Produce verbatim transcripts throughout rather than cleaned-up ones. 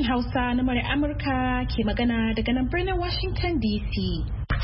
Hausa na murya Amurka ke magana daga nan birnin Washington D C.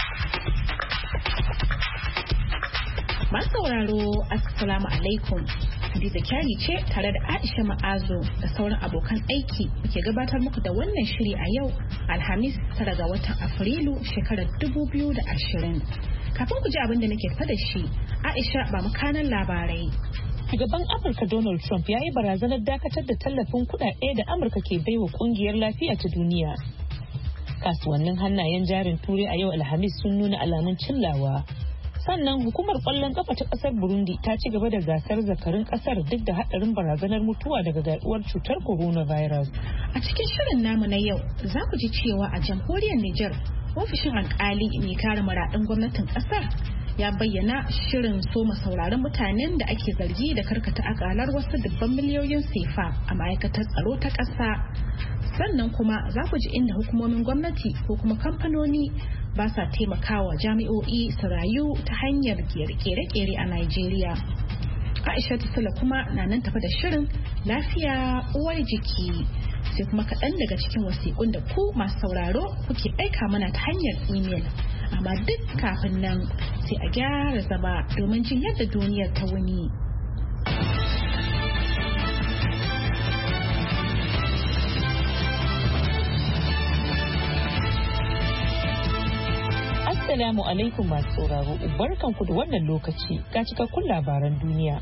Masu sauraro, Assalamu alaikum. Hadiza Kyari ce tare da Aisha Ma'azo da sauran abokan aiki muke gabatar muku da wannan shiri a yau Alhamis tara ga watan Afrilu shekarar dubu biyu da ashirin. Kafin ku ji abin da nake tafa da shi, Aisha ba mu kanan labarai. Shugaban Amurka Donald Trump ya yi barazanar dakatar da tallafin kuɗaɗe da Amurka ke baiwa ƙungiyar lafiya ta duniya. Kasuwannin hannayen jarin Turai a yau Alhamis sun nuna alamun cillawa. Sannan hukumar ƙwallon ƙafa ta ƙasar Burundi ta ci gaba da gasar zakarun ƙasar duk da haɗarin barazanar mutuwa daga yaɗuwar cutar coronavirus. A cikin shirin namu na yau za ku ji cewa a jamhuriyar Nijar ofishin alƙali mai kare muradun gwamnatin ƙasar ya bayyana shirin soma sauraron mutanen da ake zargi da karkata akalar wasu dubban miliyoyin sefa a ma'aikatar tsaro ta ƙasa. Sannan kuma za ku ji inda hukumomin gwamnati ko kuma kamfanoni ba sa taimakawa jami'o'i su rayu ta hanyar kere-kere a Najeriya. Aisha Sula kuma na nan tafa da shirin lafiya uwar jiki. Sai kuma kaɗan daga cikin wasiƙun da ku masu sauraro kuke aika mana ta hanyar imel. Amma duk kafin nan sai a gyara zama domin jin yadda duniyar ta wuni. Assalamu alaikum masu sauraro, barkanku da wannan lokaci ga cikakkun labaran duniya.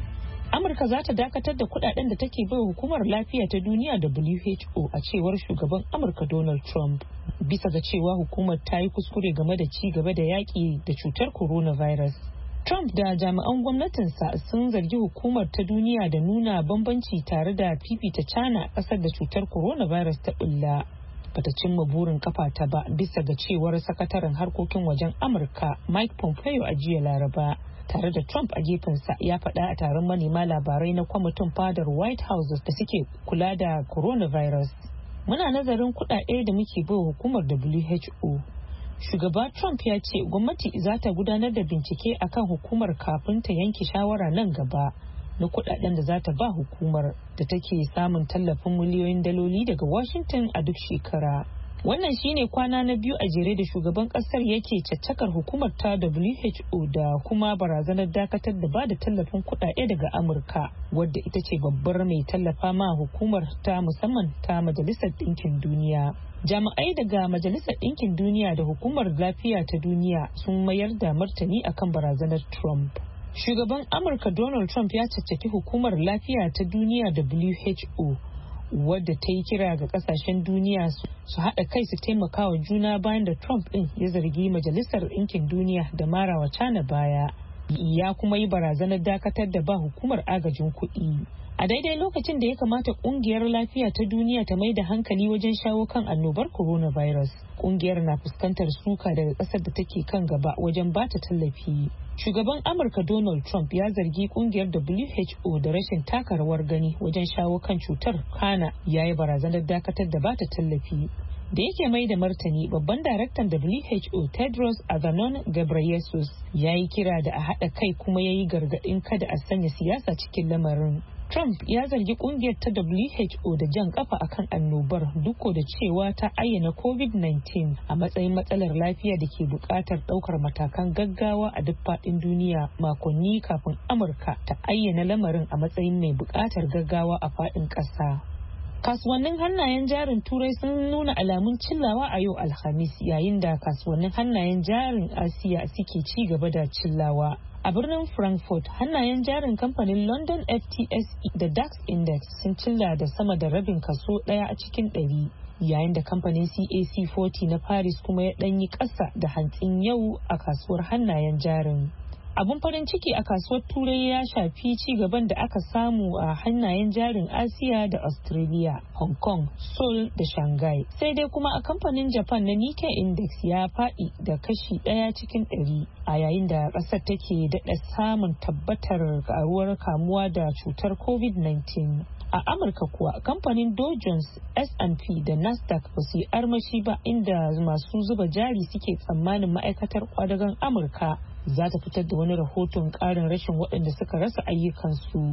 Amurka za ta dakatar da kudaden da take bai hukumar lafiya ta duniya W H O a cewar shugaban Amurka Donald Trump. Bisa ga cewa hukumar ta yi kuskure game da ci gaba da yaƙi da cutar coronavirus. Trump da jami'an gwamnatinsa sun zargi hukumar ta duniya da nuna bambanci tare da fifita China ƙasar da cutar coronavirus ta bulla. Bata cimma burin kafa ta ba bisa ga cewar sakataren harkokin wajen Amurka Mike Pompeo a jiya Laraba. Tare da Trump a gefensa ya faɗa a taron manema labarai na kwamitin fadar White House da suke kula da coronavirus. Muna nazarin kuɗaɗe da muke bai hukumar W H O. Shugaba Trump ya ce gwamnati za ta gudanar da bincike akan hukumar kafin ta yanke shawara nan gaba na kuɗaɗen da za ta ba hukumar da take samun tallafin miliyoyin daloli daga Washington a duk shekara. Wannan shine kwana na biyu a jere da shugaban kasar yake caccakar hukumar ta W H O da kuma barazanar dakatar da ba da tallafin kuɗaɗe daga Amurka, wadda ita ce babbar mai tallafa ma hukumar ta musamman ta Majalisar Ɗinkin Duniya. Jami'ai daga Majalisar Ɗinkin Duniya da Hukumar Lafiya ta Duniya sun mayar da martani akan barazanar Trump. Shugaban Amurka Donald Trump ya caccaki Hukumar Lafiya ta Duniya W H O, wadda ta yi kira ga kasashen duniya su haɗa kai su taimaka wa juna bayan da Trump ɗin ya zargi Majalisar Ɗinkin Duniya da marawa China baya. Ya kuma yi barazanar dakatar da ba hukumar agajin kuɗi. A daidai lokacin da ya kamata ƙungiyar lafiya ta duniya ta mai da hankali wajen shawo kan annobar coronavirus, ƙungiyar na fuskantar suka daga ƙasar da take kan gaba wajen bata tallafi. Shugaban Amurka Donald Trump ya zargi ƙungiyar W H O da rashin taka rawar gani wajen shawo kan cutar, kana ya yi barazanar dakatar da bata tallafi. Da yake mai da martani, babban daraktan W H O Tedros Adhanom Ghebreyesus ya yi kira da a haɗa kai kuma ya yi gargaɗin kada a sanya siyasa cikin lamarin. Trump ya zargi kungiyar ta W H O da jan kafa akan annobar duk da cewa ta ayyana COVID nineteen a matsayin matsalar lafiya da ke buƙatar ɗaukar matakan gaggawa a duk faɗin duniya makonni kafin Amurka ta ayyana lamarin a matsayin mai buƙatar gaggawa a faɗin ƙasa. Kasuwannin hannayen jarin Turai sun nuna alamun cillawa a yau Alhamis, yayin da kasuwannin hannayen jarin Asiya suke ci gaba da cillawa. A birnin Frankfurt, hannayen jarin kamfanin London F T S E da DAX Index sun cilla da sama da rabin kaso ɗaya a cikin ɗari, yayin da kamfanin C A C forty na Paris kuma ya ɗanyi ƙasa da hantsin yau a kasuwar hannayen jarin. Abun farin ciki a kasuwar Turai ya shafi ci gaban da aka samu a hannayen jarin Asiya da Australia, Hong Kong, Seoul da Shanghai. Sai dai kuma a kamfanin Japan na Nikkei Index ya faɗi da kashi ɗaya cikin ɗari, a yayin da ƙasar take daɗa samun tabbatar ƙaruwar kamuwa da cutar COVID nineteen. A Amurka kuwa kamfanin Dow Jones, S and P da Nasdaq ba su yi armashi ba, inda masu zuba jari suke tsammanin ma'aikatar kwadagon Amurka za ta fitar da wani rahoton ƙarin rashin waɗanda suka rasa ayyukansu.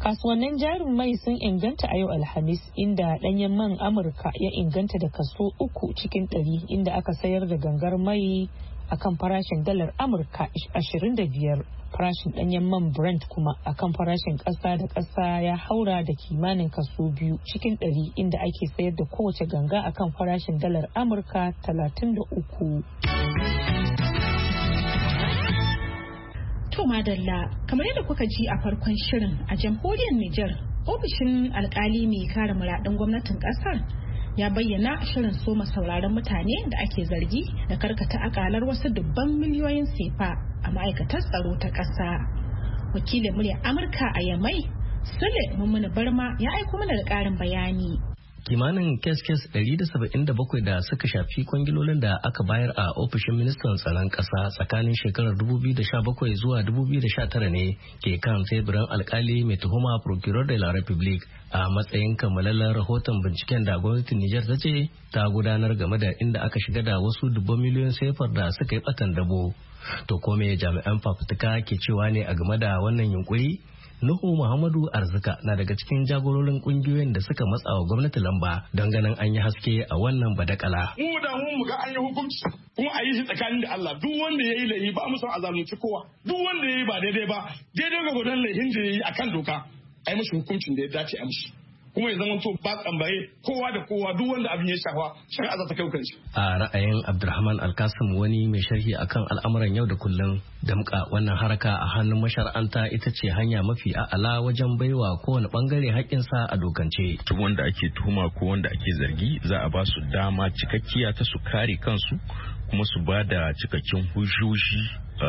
Kasuwannin jarin mai sun inganta a yau Alhamis, inda ɗanyen man Amurka ya inganta da kaso uku cikin ɗari, inda aka sayar da gangar mai akan farashin dalar Amurka ashirin da biyar. Farashin ɗanyen man Brent kuma akan farashin ƙasa da ƙasa ya haura da kimanin kaso biyu cikin ɗari, inda ake sayar da kowace ganga akan farashin dalar Amurka talatin da uku. To madalla, kamar yadda kuka ji a farkon shirin, a jamhuriyar Nijar, ofishin alkali mai kare muradun gwamnatin kasar ya bayyana shirin soma sauraron mutane da ake zargi da karkata akalar wasu dubban miliyoyin sefa a ma'aikatar tsaro ta ƙasa. Wakilin muryar Amurka a Yamai, Sule Mummuni Barma ya aiko mana da ƙarin bayani. Kimanin kes-kes ɗari da saba'in da bakwai da suka shafi kwangilolin da aka bayar a ofishin ministan tsaron ƙasa tsakanin shekarar dubu biyu da sha bakwai zuwa dubu biyu da sha tara ne ke kan teburin alkali mai tuhuma Procureur de la République a matsayin kammalallen rahoton binciken da gwamnatin Nijar ta ce ta gudanar game da inda aka shiga da wasu dubban miliyoyin sefar da suka yi batan dabo. To kome jami'an fafutuka ke cewa ne a game da wannan yunkuri? Nuhu Muhammadu Arzika na daga cikin jagororin kungiyoyin da suka matsa wa gwamnati lamba don ganin an yi haske a wannan badakala. Mu da mu ga an yi hukunci kuma a yi shi tsakanin da Allah, duk wanda ya yi laifi ba mu son a zalunci kowa, duk wanda ya yi ba daidai ba daidai ga gudan laifin da ya yi akan doka a yi mashi hukuncin da ya dace a mishi. Kuma ya zama to ba tsambaye kowa da kowa duk wanda abin ya shafa shari'a za ta kai kanshi. A ra'ayin Abdulrahman Alkasim, wani mai sharhi akan al'amuran yau da kullum, damka wannan haraka a hannun mashar'anta ita ce hanya mafi a'ala wajen baiwa kowane bangare haƙƙinsa a dokance. Duk wanda ake tuhuma ko wanda ake zargi za a ba su dama cikakkiya ta su kare kansu kuma su ba da cikakken hujjoji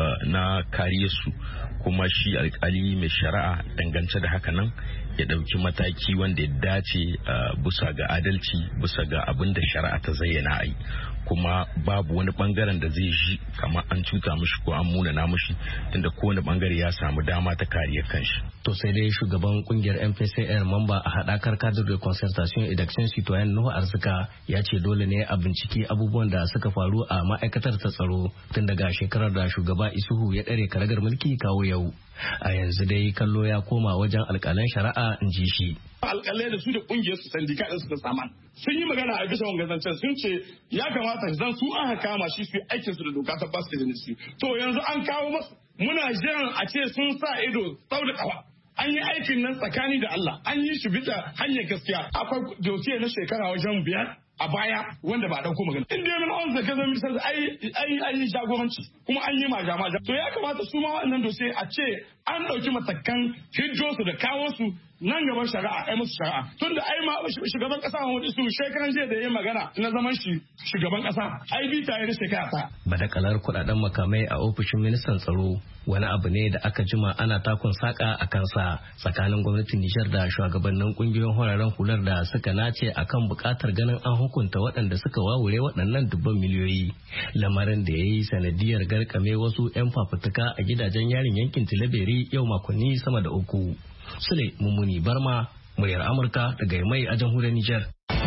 na kariyarsu, kuma shi alkali mai shari'a dangance da haka nan ya ɗauki mataki wanda ya dace bisa ga adalci, bisa ga abin da shari'a ta zayyana a yi, kuma babu wani bangaren da zai ji kamar an cuta mishi ko an munana mishi, tunda kowane bangare ya samu dama ta kariyar kanshi. To sai dai shugaban kungiyar M P C R mamba a haɗakar cadre de concertation et d'action citoyenne Nuhu Arzika ya ce dole ne a binciki abubuwan da suka faru a ma'aikatar ta tsaro tun daga shekarar da shugaba Isuhu ya ɗare karagar mulki kawo yau. A yanzu dai kallo ya koma wajen alƙalan shari'a, in ji shi. Alƙalai da su da ƙungiyar su sandika ɗin su da saman sun yi magana a bisa wangazancen, sun ce ya kamata zan su an kama shi su yi aikinsu da doka ta basu da jinsi. To yanzu an kawo masu, muna jiran a ce sun sa ido sau da ƙafa. An yi aikin nan tsakani da Allah, an yi shi bisa hanyar gaskiya. Akwai dosiye na shekara wajen biyar a baya wanda ba dauko magana. In dai mun on zaka zama misali ai ai ai jagoranci kuma an yi majama. To ya kamata su ma wannan dosiye a ce an dauki matakan hijjo su da kawo su nan gaban shari'a ai musu shari'a. Tunda ai ma shugaban kasa wani su shekaran jiya da yayin magana na zaman shi shugaban kasa ai bi ta yi shekara ta. Badakalar kudaden makamai a ofishin ministan tsaro wani abu ne da aka jima ana takun saka a kansa tsakanin gwamnatin Nijar da shugabannin kungiyoyin horaren hular da suka nace akan bukatar ganin an hukunta waɗanda suka wawure waɗannan dubban miliyoyi, lamarin da ya yi sanadiyar garkame wasu 'yan fafutuka a gidajen yarin yankin Tilaberi yau makonni sama da uku. Sule Mummuni Barma, muryar Amurka daga Yamai a jamhuriyar Nijar.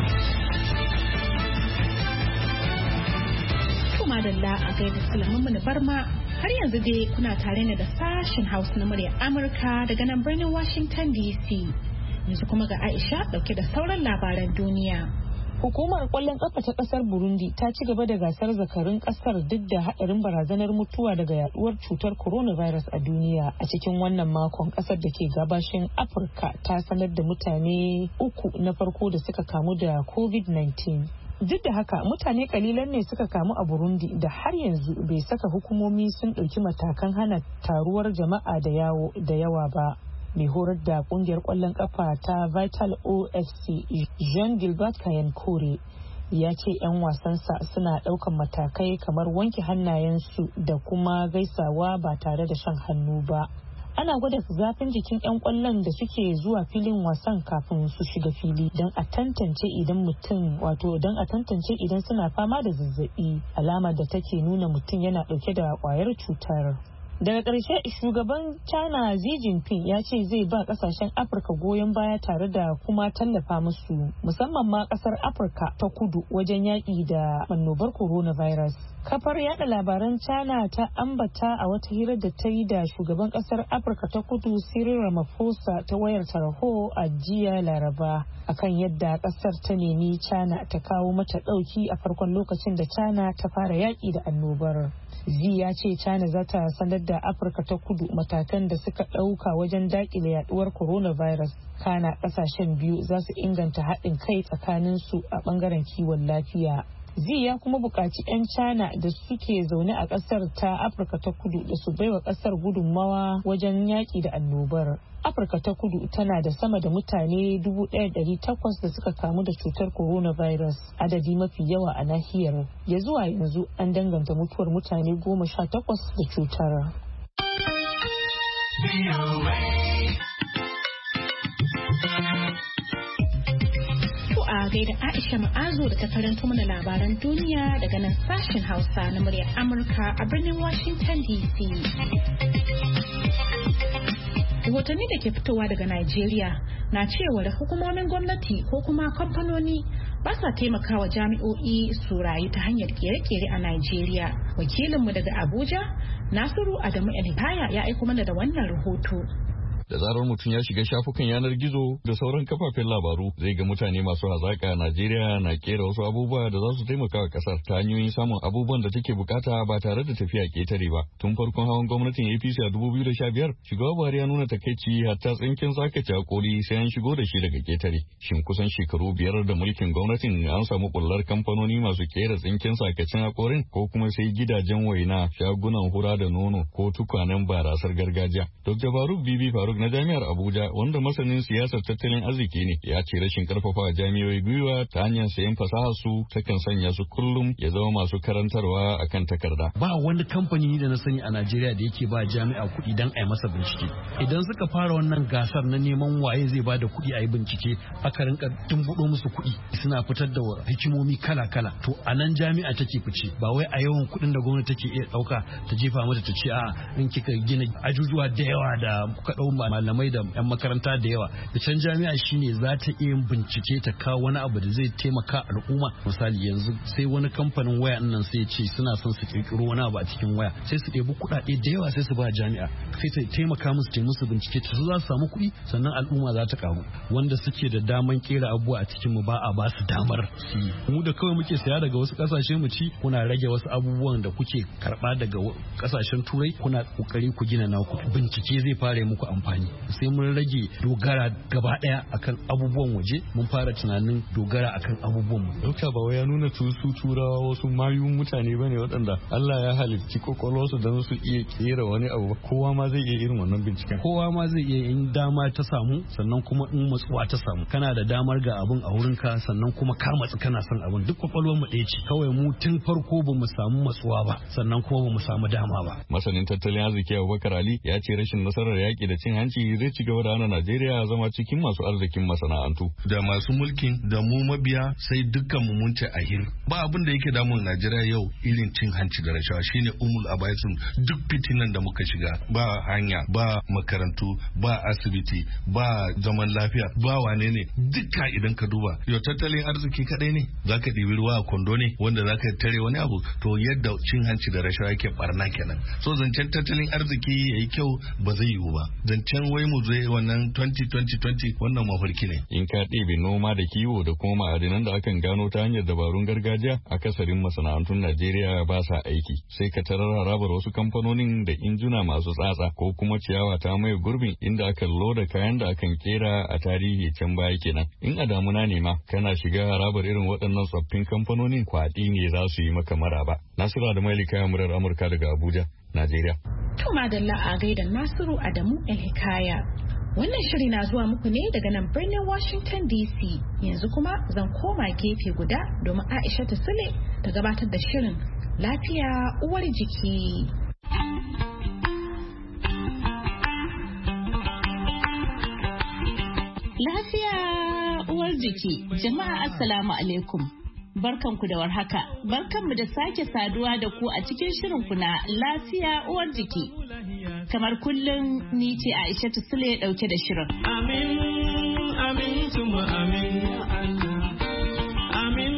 Madalla a gaida Sule Mummuni Barma, har yanzu dai kuna tare ne da sashen Hausa na muryar Amurka daga nan birnin Washington D C. Yanzu kuma ga Aisha dauke da sauran labaran duniya. Hukumar kwallon kafa ta kasar Burundi ta ci gaba da gasar zakarun kasar duk da hadarin barazanar mutuwa daga yaduwar cutar coronavirus a duniya. A cikin wannan makon, kasar da ke gabashin Afirka ta sanar da mutane uku na farko da suka kamu da covid nineteen. Duk da haka, mutane kalilan ne suka kamu a Burundi da har yanzu bai saka hukumomi sun ɗauki matakan hana taruwar jama'a da yawa ba. Mai horar da kungiyar kwallon kafa ta Vital O F C, Jean Gilbert Kayankore, ya ce 'yan wasansa suna ɗaukan matakai kamar wanke hannayensu da kuma gaisawa ba tare da shan hannu ba. Ana gwada zafin jikin 'yan kwallon da suke zuwa filin wasan kafin su shiga fili don a tantance idan mutum wato don a tantance idan suna fama da zazzabi, alamar da take nuna mutum yana dauke da kwayar cutar. An dai sanar da cewa 'yan wasan za su fara wasanni a ranar Asabar da misalin karfe tara na safe agogon Najeriya, Nijar, Kamaru da Chadi. Daga ƙarshe shugaban China Xi Jinping ya ce zai ba ƙasashen Afirka goyon baya tare da kuma tallafa musu musamman ma ƙasar Afirka ta kudu wajen yaƙi da annobar coronavirus. Kafar yada labaran China ta ambata a wata hira da ta yi da shugaban ƙasar Afirka ta kudu Cyril Ramaphosa ta wayar tarho a jiya Laraba akan yadda ƙasar ta nemi China ta kawo mata ɗauki a farkon lokacin da China ta fara yaƙi da annobar. Xi ya ce China za ta sanar da Afirka ta kudu matakan da suka ɗauka wajen daƙile yaduwar coronavirus. Kana ƙasashen biyu za su inganta haɗin kai tsakanin su a ɓangaren kiwon lafiya. Xi ya kuma buƙaci 'yan China da suke zaune a ƙasar ta Afirka ta kudu da su baiwa ƙasar gudunmawa wajen yaƙi da annobar. Afirka ta kudu tana da sama da mutane dubu ɗaya da ɗari takwas da suka kamu da cutar coronavirus, adadi mafi yawa a nahiyar. Ya zuwa yanzu an danganta mutuwar mutane goma sha takwas da cutar. A gaida Aisha Ma'azu da ta karanto mana labaran duniya daga nan sashen Hausa na muryar Amurka a birnin Washington D C. Rahotanni da ke fitowa daga Najeriya na cewa da hukumomin gwamnati ko kuma kamfanoni ba sa taimakawa jami'o'i su rayu ta hanyar kere-kere a Najeriya. Wakilinmu daga Abuja, Nasiru Adamu Elhaya ya aiko mana da wannan rahoto. Da zarar mutum ya shiga shafukan yanar gizo da sauran kafafen labaru zai ga mutane masu hazaƙa a Najeriya na kera wasu abubuwa da za su taimaka wa kasar ta hanyoyin samun abubuwan da take bukata ba tare da tafiya ketare ba. Tun farkon hawan gwamnatin A P C a dubu biyu da sha biyar, shugaba Buhari ya nuna takaici hatta tsinkin sakace hakori sai an shigo da shi daga ketare. Shin kusan shekaru biyar da mulkin gwamnatin an samu kullar kamfanoni masu kera tsinkin sakacin hakorin ko kuma sai gidajen waina, shagunan hura da nono ko tukwanen barasar gargajiya. Doctor Faruk Bibi Faruk na Jami'ar Abuja wanda masanin siyasar tattalin arziki ne ya ce rashin karfafa jami'oi gwiwa ta hanyar sayan fasahar su takan sanya su kullum ya zama masu karantarwa akan takarda. Ba wani kamfani da na sani a Najeriya da yake ba jami'a kuɗi don a yi masa bincike. Idan suka fara wannan gasar na neman waye zai ba da kuɗi a yi bincike aka rinka tumbuɗo musu kuɗi suna fitar da hikimomi kala-kala. To a nan jami'a take fice ba wai a yawan kuɗin da gwamnati take iya ɗauka ta jefa mata ta ce a in kika gina ajujuwa da yawa da kuka ɗau malamai da 'yan makaranta da yawa da can jami'a shine za ta iya bincike ta kawo wani abu da zai taimaka al'umma. Misali yanzu sai wani kamfanin waya nan sai ce suna son su kirkiro wani abu a cikin waya sai su ɗebi kuɗaɗe da yawa sai su ba jami'a sai ta taimaka musu ta musu bincike ta za su samu kuɗi sannan al'umma za ta karu. Wanda suke da daman kera abubuwa a cikin mu ba a ba su damar su yi. Mu da kawai muke saya daga wasu kasashe mu ci kuna rage wasu abubuwan da kuke karba daga kasashen turai kuna kokari ku gina naku bincike zai fara muku amfani. Sai mun rage dogara gaba daya akan abubuwan waje mun fara tunanin dogara akan abubuwan mu. Dokta ba ya nuna su turawa wasu mayun mutane bane waɗanda Allah ya halicci kokolwarsu don su iya kera wani abu. Kowa ma zai iya irin wannan binciken. Kowa ma zai iya in dama ta samu sannan kuma in matsuwa ta samu. Kana da damar ga abun a wurinka sannan kuma ka matsu kana son abun duk kwakwalwar mu ɗaya ce. Kawai mu tun farko ba mu samu matsuwa ba sannan kuma ba mu samu dama ba. Masanin tattalin arziki Abubakar Ali ya ce rashin nasarar yaƙi da cin hanci zai ci gaba da hana Najeriya zama cikin masu arzikin masana'antu. Da masu mulkin da mu mabiya sai dukkan mu mun ce ahir. Ba abin da yake damun Najeriya yau irin cin hanci da rashawa shine umul abaisun duk fitinan da muka shiga. Ba hanya, ba makarantu, ba asibiti, ba zaman lafiya, ba wane ne duka idan ka duba. Yau tattalin arziki kadai ne zaka ɗibi ruwa a kwando ne wanda zaka tare wani abu to yadda cin hanci da rashawa yake barna kenan. So zancen tattalin arziki yayi kyau ba zai yiwu ba. Zancen wai mu zai wannan twenty twenty twenty wannan mafarki ne. In ka ɗebe noma da kiwo da kuma ma'adinan da akan gano ta hanyar dabarun gargajiya akasarin masana'antun Najeriya ba sa aiki. Sai ka tarar harabar wasu kamfanonin da injuna masu tsatsa ko kuma ciyawa ta mai gurbin inda aka loda kayan da akan kera a tarihi can baya kenan. In a damuna ne ma kana shiga harabar irin waɗannan tsoffin kamfanonin kwaɗi ne za su yi maka maraba. Nasiru da Mailika murar Amurka daga Abuja, Najeriya. To madalla a gaida Nasiru Adamu Elhikaya. Wannan shiri na zuwa muku ne daga nan birnin Washington D C. Yanzu kuma zan koma gefe guda domin Aisha ta Sule ta gabatar da shirin lafiya uwar jiki. Lafiya uwar jiki. Jama'a assalamu alaikum. Barkanku da warhaka. Barkanmu da sake saduwa da ku a cikin shirinku na lafiya uwar jiki. Kamar kullum ni ce Aisha Sule dauke da shirin. Amin, amin, tuma amin ya Allah. Amin,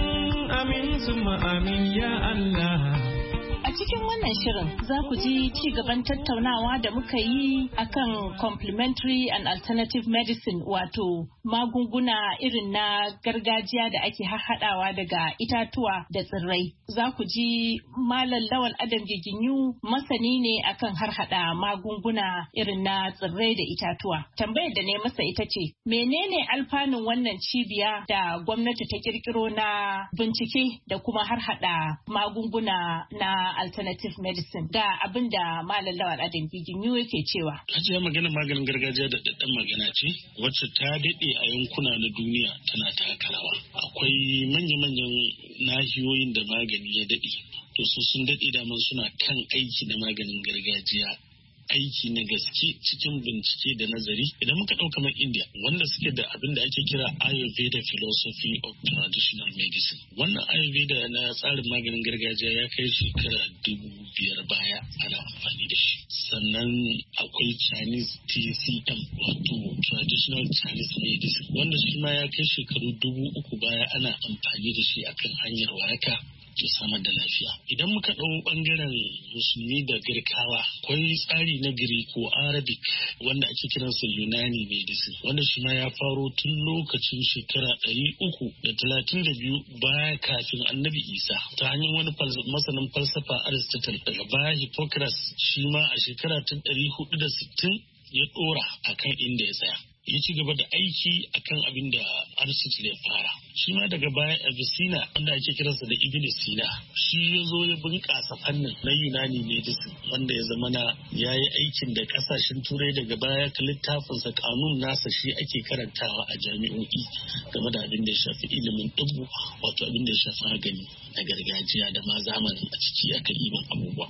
amin, tuma amin ya Allah. Cikin wannan shirin za ku ji ci gaban tattaunawa da muka yi akan complementary and alternative medicine, wato magunguna irin na gargajiya da ake haɗawa daga itatuwa da tsirrai. Za ku ji Malam Lawal Adam Giginyu masani ne akan harhaɗa magunguna irin na tsirrai da itatuwa. Tambayar da ne masa ita ce, menene alfanun wannan cibiya da gwamnati ta kirkiro na bincike da kuma harhaɗa magunguna na alternative medicine? Ga abin da Malam Lawal Adam Giginyu yake cewa. Hajiya magana maganin gargajiya da daddan magana ce wacce ta daɗe a yankuna na duniya tana taka rawa. Akwai manya-manyan nahiyoyin da magani ya daɗe. To su sun daɗe daman suna kan aiki da maganin gargajiya. Aiki na gaske cikin bincike da nazari. Idan muka ɗauka mai India wanda suke da abin da ake kira Ayurveda philosophy of traditional medicine. Wannan Ayurveda na tsarin maganin gargajiya ya kai shekara dubu biyar baya ana amfani da shi. Sannan akwai Chinese T C M wato traditional Chinese medicine wanda shi ma ya kai shekaru dubu uku baya ana amfani da shi akan hanyar waraka da samar da lafiya. Idan muka ɗau ɓangaren musulmi da girkawa, akwai tsari na Giriko Arabic wanda ake kiransa Yunani medicine wanda shi ma ya faro tun lokacin shekara ɗari uku da talatin da biyu baya kafin annabi Isa ta hanyar wani masanin falsafa Aristotle. Daga baya Hippocrates shi ma a shekara ta ɗari hudu da sittin ya ɗora akan inda ya tsaya. Ya ci gaba da aiki akan abin da Aristotle ya fara. Shi ma daga baya Avicenna wanda ake kiransa da Ibn Sina shi ya zo ya bunƙasa fannin na Yunani medicine wanda ya zama na ya yi aikin da ƙasashen turai daga baya ka littafinsa kanun nasa shi ake karantawa a jami'o'i game da abin da ya shafi ilimin ɗibbu wato abin da ya shafi magani na gargajiya da ma zamanin a ciki aka yi abubuwa.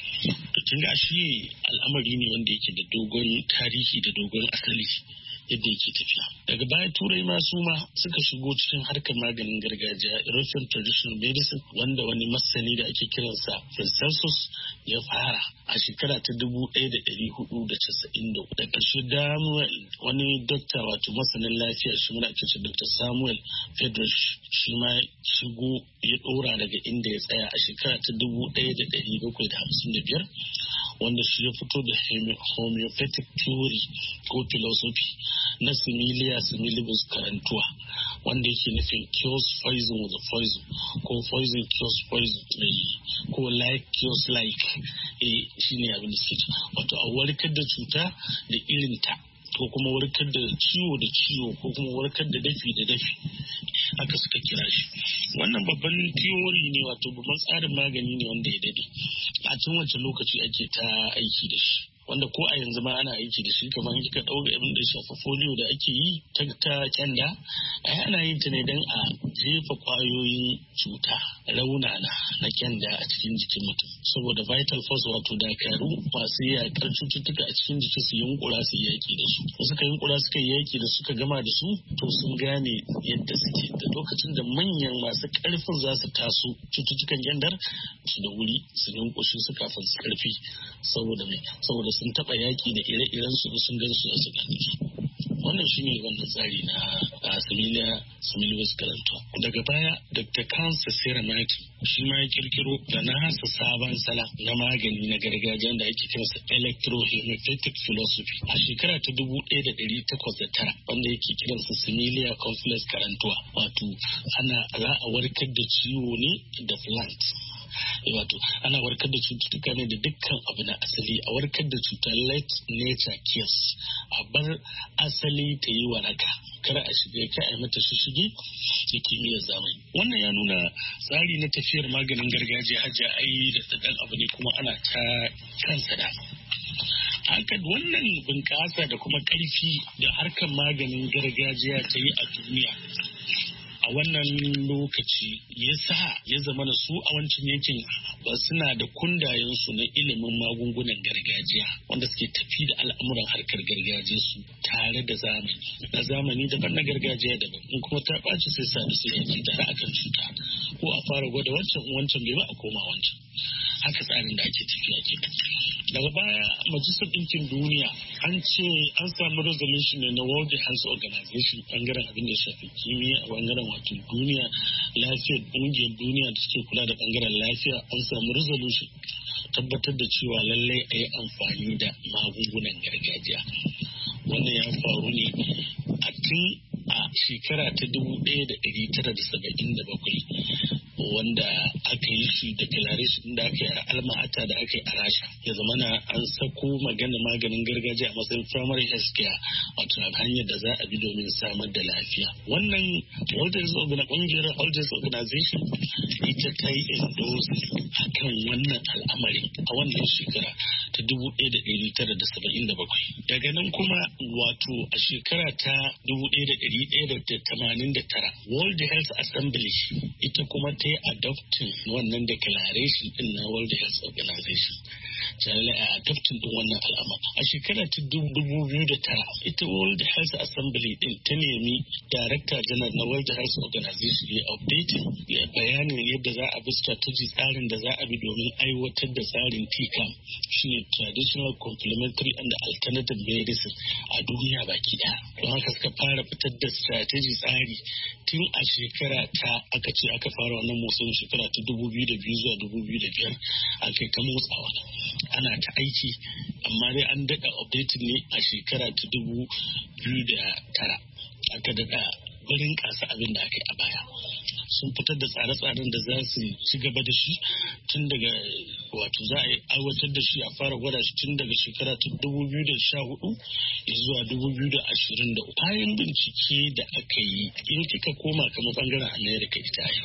To kin ga shi al'amari ne wanda yake da dogon tarihi da dogon asali yadda yake tafiya. Daga baya turai ma su ma suka shigo cikin harkar maganin gargajiya European traditional medicine wanda wani masani da ake kiransa Paracelsus ya fara a shekara ta dubu ɗaya da ɗari hudu da casa'in da hudu. Da ƙarshe Samuel wani dokta wato masanin lafiya shi muna ake ce Doctor Samuel Friedrich shi ma shigo ya ɗora daga inda ya tsaya a shekara ta dubu ɗaya da ɗari bakwai da hamsin da biyar. Wanda shi ya fito da homeopathic theory ko philosophy na similia similibus karantuwa wanda yake nufin cures poison with poison ko poison cures poison ko like cures like eh shine abin da suke wato a warkar da cuta da irinta ko kuma warkar da ciwo da ciwo ko kuma warkar da dafi da dafi haka suka kira shi. Wannan babban theory ne wato babban tsarin magani ne wanda ya dade a cikin wancan lokaci ake ta aiki da shi wanda ko a yanzu ma ana aiki da shi kamar kika ɗauka abin da ya shafi folio da ake yi ta ta kyanda ai ana yin ta ne don a jefa kwayoyin cuta raunana na kyanda a cikin jikin mutum saboda vital force wato dakaru masu yakar cututtuka a cikin jiki su yunkura su yaki da su suka yunkura suka yaki da suka gama da su to sun gane yadda suke da lokacin da manyan masu karfin za su taso cututtukan kyandar su da wuri su yunkushi su kafin su karfi saboda mai saboda sun taɓa yaƙi da ire-iren su sun gan su su gane su. Wannan shine wannan tsari na similia similibus karantuwa. Daga baya Doctor Kansa Serenaki shi ma ya kirkiro da nasa sabon sala na magani na gargajiya da ake kiransa electrohomeopathic philosophy a shekara ta dubu ɗaya da ɗari takwas da tara wanda yake kiransa similia complex karantuwa wato ana za a warkar da ciwo ne da plant. Wato ana warkar da cututtuka ne da dukkan abu na asali a warkar da cutar let nature cures a bar asali ta yi waraka kar a shiga ka a mata shishigi da kimiyyar zamani. Wannan ya nuna tsari na tafiyar maganin gargajiya hajja ai da tsadan abu ne kuma ana ta kansa da haka wannan bunƙasa da kuma ƙarfi da harkar maganin gargajiya ta yi a duniya a wannan lokaci ya sa ya zama da su a wancan yankin ba suna da kundayensu na ilimin magungunan gargajiya wanda suke tafi da al'amuran harkar gargajiya su tare da zamani na zamani daban na gargajiya daban in kuma ta ɓaci sai sa da su yanki tare akan cuta ko a fara gwada wancan wancan bai ba a koma wancan haka tsarin da ake tafiya ke daga baya majalisar ɗinkin duniya an ce an samu resolution ne na World Health Organization bangaren abin da ya shafi kimiyya a bangaren wato duniya lafiyar ƙungiyar duniya da suke kula da bangaren lafiya an samu resolution tabbatar da cewa lallai a yi amfani da magungunan gargajiya. Wannan ya faru ne a tun a shekara ta dubu ɗaya da ɗari tara da saba'in da bakwai wanda aka yi shi declaration da aka yi a almahata da aka yi a rasha ya zama na an sako magana maganin gargajiya a matsayin primary health care wato hanyar da za a bi domin samar da lafiya. Wannan World Ƙungiyar World Health Organization ita ta yi endorse a kan wannan al'amari a wannan shekara ta dubu ɗaya da ɗari tara da saba'in da bakwai. Daga nan kuma wato a shekara ta dubu ɗaya da ɗari ɗaya da tamanin da tara World Health Assembly ita kuma ta yi adopting wannan declaration din na World Health Organization. Tare a adopting din wannan al'amari. A shekara ta dubu biyu da tara ita World Health Assembly din ta nemi Director General na World Health Organization ya updating ya bayanin yadda za a bi strategy tsarin da za a bi domin aiwatar da tsarin T C A M shine Traditional Complementary and Alternative Medicine a duniya baki daya. Don haka suka fara fitar da strategy tsari tun a shekara ta aka ce aka fara wannan motsin shekara ta dubu biyu da biyu zuwa dubu biyu da biyar aka yi ta motsawa ana ta aiki amma dai an daɗa updating ne a shekara ta dubu biyu da tara aka daɗa barin kasa abin da aka yi a baya. Sun fitar da tsare-tsaren da za su ci gaba da shi tun daga wato za a yi aiwatar da shi a fara gwada shi tun daga shekara ta dubu biyu da sha hudu zuwa dubu biyu da ashirin da uku. Bayan bincike da aka yi in kika koma kamar bangaren America ita yi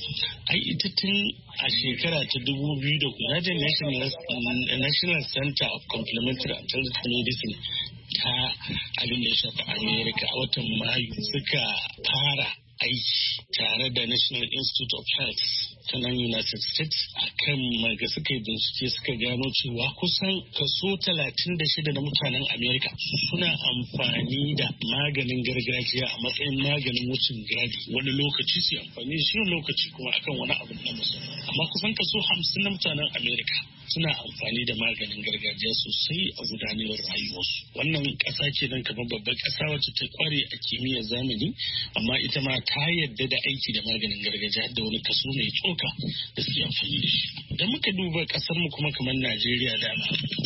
ai ita tun a shekara ta dubu biyu da United Nations National Center of Complementary and Alternative Medicine ta abin da ya shafi America a watan Mayu suka fara aiki tare da National Institute of Health ta nan United States a kan maga suka yi bincike suka gano cewa kusan kaso talatin da shida na mutanen Amerika suna amfani da maganin gargajiya a matsayin maganin wucin gadi wani lokaci su amfani da shi lokaci kuma akan wani abu na musamman amma kusan kaso hamsin na mutanen Amerika suna amfani da maganin gargajiya sosai a gudanar rayuwarsu. Wannan ƙasa ce nan kamar babbar ƙasa wacce ta kware a kimiyyar zamani amma ita ma ta yadda da aiki da maganin gargajiya da wani kaso mai tsoka da suke amfani da shi. Da muka duba ƙasar mu kuma kamar Najeriya dama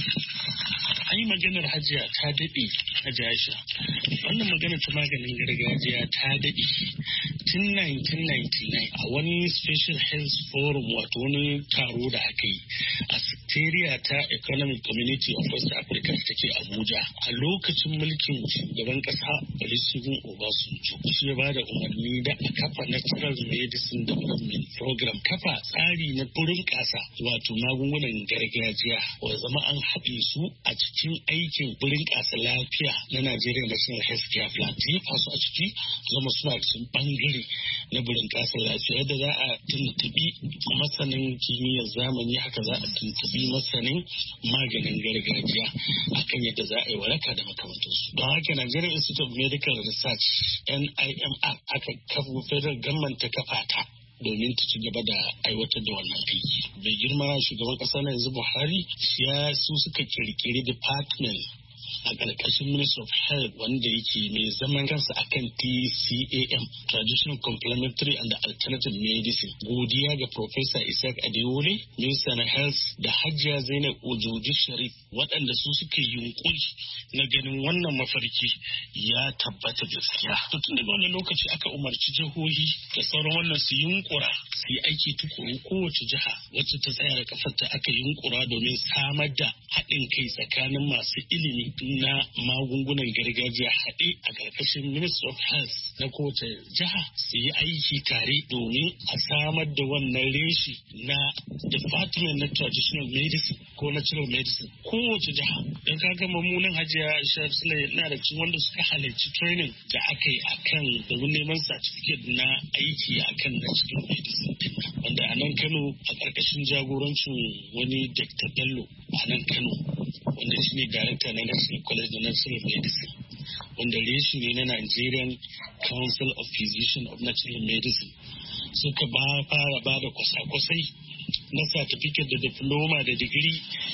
an yi maganar hajiya ta daɗe a jasha. Wannan maganar ta maganin gargajiya ta daɗe tun nineteen ninety-nine a wani special health forum wato wani taro da aka yi a secretariat ta Economic Community of West Africa da take Abuja a lokacin mulkin shugaban kasa Olusegun Obasanjo. Shi ya ba da umarni da a kafa Natural Medicine Development Program, kafa tsari na burin kasa wato magungunan gargajiya wa zama an haɗe su a cikin aikin burin kasa lafiya na Nigeria National Health Care Plan. Jefa su a ciki zama suna cikin bangare na burin kasa lafiya yadda za a tuntubi masanin kimiyyar zamani haka za a tuntubi masanin maganin gargajiya akan yadda za a yi waraka da makamantansu. Don haka Nigerian Institute of Medical Research N I M R aka kafa federal government ta kafa ta domin ta ci gaba da aiwatar da wannan aiki. Bai girma shugaban kasa na yanzu Buhari ya su suka kirkiri department a ƙarƙashin Ministry of Health wanda yake mai zaman kansa akan T C A M Traditional Complementary and Alternative Medicine. Godiya ga Professor Isaac Adewole, Minister na Health da Hajiya Zainab Ojoji Sharif waɗanda su suka yi yunkuri na ganin wannan mafarki ya tabbata gaskiya. To tun daga wannan lokaci aka umarci jihohi da sauran wannan su yunkura su yi aiki tukuru kowace jiha wacce ta tsaya da kafarta aka yunkura domin samar da haɗin kai tsakanin masu ilimi na magungunan gargajiya haɗe a ƙarƙashin Ministry of Health na kowace jiha su yi aiki tare domin a samar da wannan reshi na Department na Traditional Medicine ko Natural Medicine kowace jiha. Don ka gama munin hajiya Shaf Sule na da cikin wanda suka halarci training da aka yi akan domin neman certificate na aiki akan Natural Medicine wanda a nan Kano a ƙarƙashin jagorancin wani Doctor Bello a nan Kano wanda shi ne Director na National College of Natural Medicine wanda reshi ne na Nigerian Council of Physicians of Natural Medicine suka ba fara ba da kwasa-kwasai na certificate da diploma da digiri akan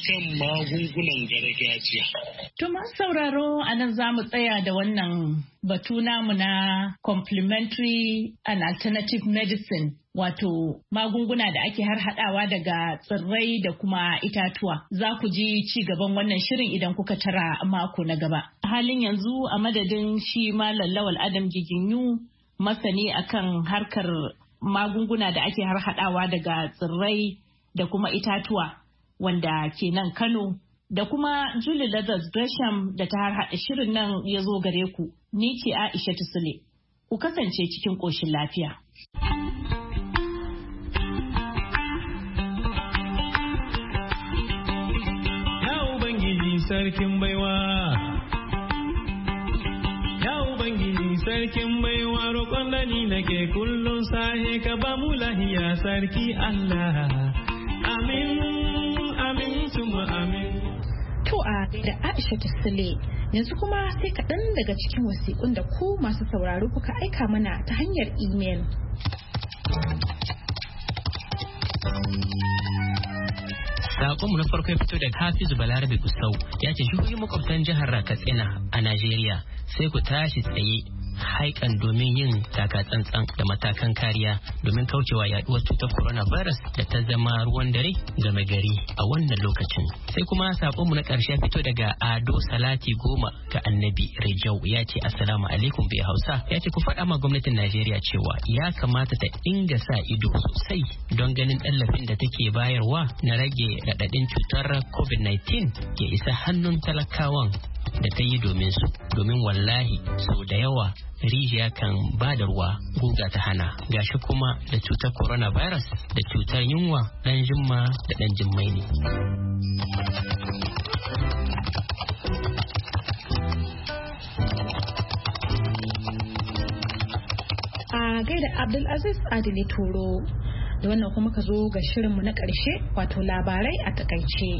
shan magungunan gargajiya. To masu sauraro a nan za mu tsaya da wannan batu namu na complementary and alternative medicine. Wato magunguna da ake harhaɗawa daga tsirrai da kuma itatuwa. Za ku ji ci gaban wannan shirin idan kuka tara mako na gaba. A halin yanzu a madadin shi Malam Lawal Adam Giginyu, masani akan harkar magunguna da ake harhaɗawa daga tsirrai da kuma itatuwa wanda ke nan Kano, da kuma Julie Leathers Gresham da ta harhaɗa shirin nan ya zo gare ku. Ni ce Aisha Sule. Ku kasance cikin ƙoshin lafiya. Sarkin baiwa, ya Ubangiji sarkin baiwa, roƙon da ni nake kullum sahe ka ba mu lahiya sarki Allah. Amin, amin, tuma amin. To a da Aisha Sule, yanzu kuma sai kaɗan daga cikin wasiƙun da ku masu sauraro kuka aika mana ta hanyar imel. Sakonmu na farko ya fito da Hafizu Balarabe Kusau ya ce shugaban makwabtan jihar Katsina a Najeriya sai ku tashi tsaye haikan domin yin takatsantsan da matakan kariya domin kaucewa yaduwar cutar coronavirus da ta zama ruwan dare game gari a wannan lokacin. Sai kuma sakonmu na ƙarshe fito daga Ado Salati Goma ga Annabi Rijau ya ce assalamu alaikum bai Hausa, ya ce ku faɗa ma gwamnatin Najeriya cewa ya kamata ta dinga sa ido sosai don ganin tallafin da take bayarwa na rage raɗaɗin cutar covid nineteen ke isa hannun talakawan da ta yi domin su, domin wallahi sau da yawa rijiya kan ba da ruwa guga ta hana, gashi kuma da cutar coronavirus da cutar yunwa dan jimma da dan jimmai ne. A gaida Abdulaziz Adili Toro, da wannan kuma ka zo ga shirinmu na ƙarshe wato labarai a takaice.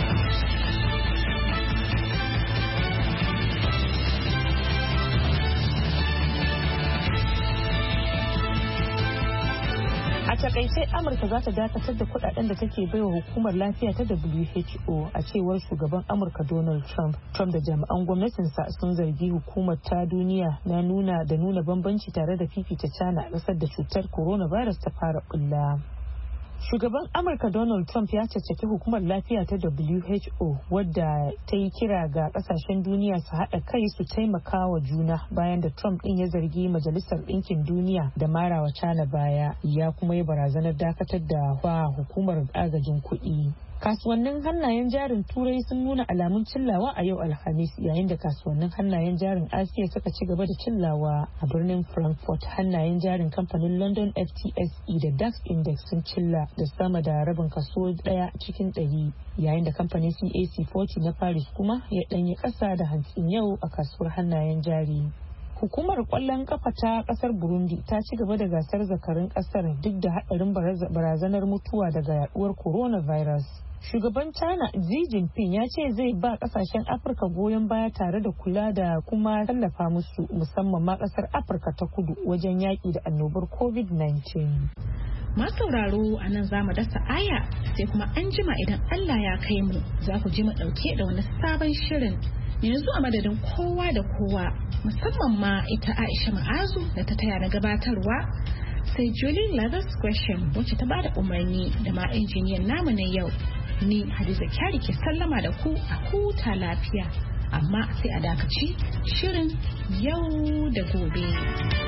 A takaice Amurka za ta dakatar da kudaden da take baiwa hukumar lafiya ta W H O a cewar shugaban Amurka Donald Trump. Trump da jami'an gwamnatinsa sun zargi hukumar ta duniya na nuna da nuna bambanci tare da fifita China a ƙasar da cutar coronavirus ta fara bulla. Shugaban Amurka Donald Trump ya caccaki hukumar lafiya ta W H O wadda ta yi kira ga kasashen duniya su haɗa kai su taimaka wa juna bayan da Trump ɗin ya zargi Majalisar Ɗinkin Duniya da marawa China baya, ya kuma yi barazanar dakatar da wa hukumar agajin kuɗi. Kasuwannin hannayen jarin Turai sun nuna alamun cillawa a yau Alhamis, yayin da kasuwannin hannayen jarin Asiya suka ci gaba da cillawa. A birnin Frankfurt, hannayen jarin kamfanin London F T S E da DAX Index sun cilla da sama da rabin kaso daya cikin ɗari, yayin da kamfanin C A C forty na Paris kuma ya ɗanyi ƙasa da hantsin yau a kasuwar hannayen jari. Hukumar kwallon kafa ta kasar Burundi ta ci gaba da gasar zakarin kasar duk da haɗarin barazanar mutuwa daga yaduwar coronavirus. Shugaban China Xi Jinping ya ce zai ba kasashen Afirka goyon baya tare da kula da kuma tallafa musu, musamman ma kasar Afirka ta kudu wajen yaƙi da annobar covid nineteen. Masauraro a nan za mu dasa aya sai kuma an jima idan Allah ya kai mu za ku ji mu ɗauke da wani sabon shirin. Yanzu a madadin kowa da kowa musamman ma ita Aisha Ma'azu da ta taya na gabatarwa, sai Julie Leathers Gresham wacce ta bada umarni da ma injiniyan namu na yau. Ni Hadiza Kyari ke sallama da ku a huta lafiya, amma sai a dakaci shirin yau da gobe.